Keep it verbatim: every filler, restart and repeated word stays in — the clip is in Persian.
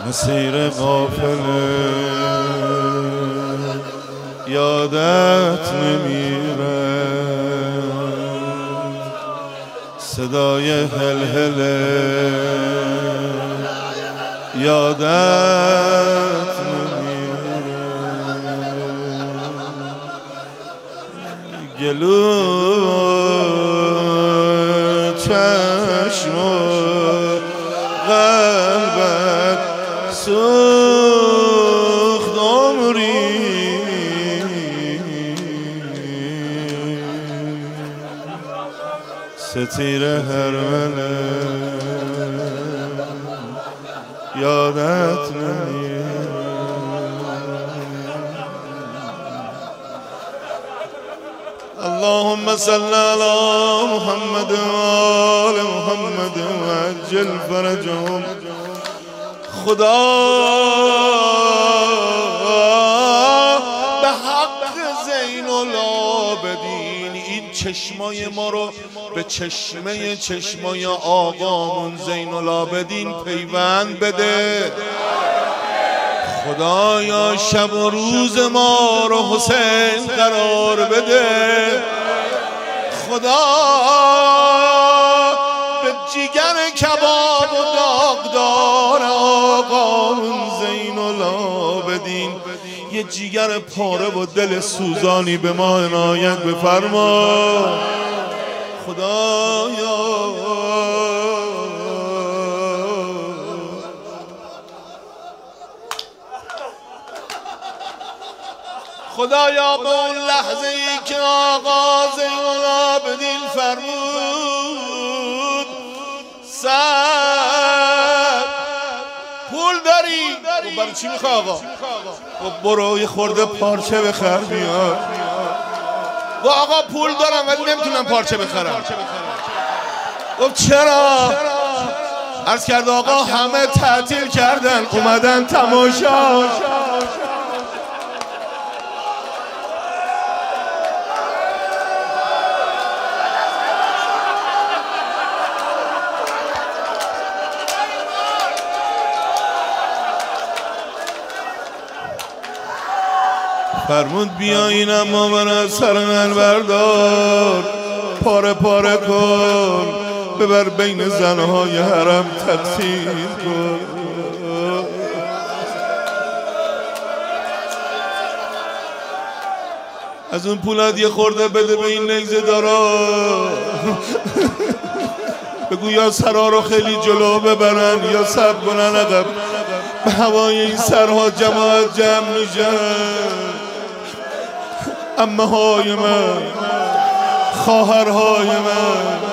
اسیر قافله یادت نمیره، صدای هلهله یادت نمیره، گلو چشم و قلبت سوخت عمری، ستیر هرمله یادت نمیره. اللهم صل على محمد وآل محمد وعجل فرجهم. خدا به حق زین العابدین این چشمای ما رو به چشمه چشمای آقامون زین العابدین پیوند بده. خدایا شب و روز ما رو حسین قرار بده. خدا به جیگر کباب و داغدار آقامون زین العابدین یه جیگر پاره و دل سوزانی به ما عنایت بفرما. خدایا خدایا به اون لحظه ای که آقا زین العابدین فرمود سر پول داری؟ و برای چی میخواه آقا؟ و برو یه خورده پارچه بخر بیار. و آقا پول دارم ولی نمیتونم پارچه بخرم. گفت چرا؟ عرض کرد آقا همه تعطیل کردن اومدن تماشا. فرمود بیاین اما من از سر من بردار، پاره پاره کن ببر بین زنهای حرم تقسیم کن. از اون پولت یه خورده بده به این نیزه دارا، بگو یا سرها رو خیلی جلو ببرن یا سب کنن عقب، به هوای این سرها جماعت جمع میشن. عمه های من، خواهرهای من،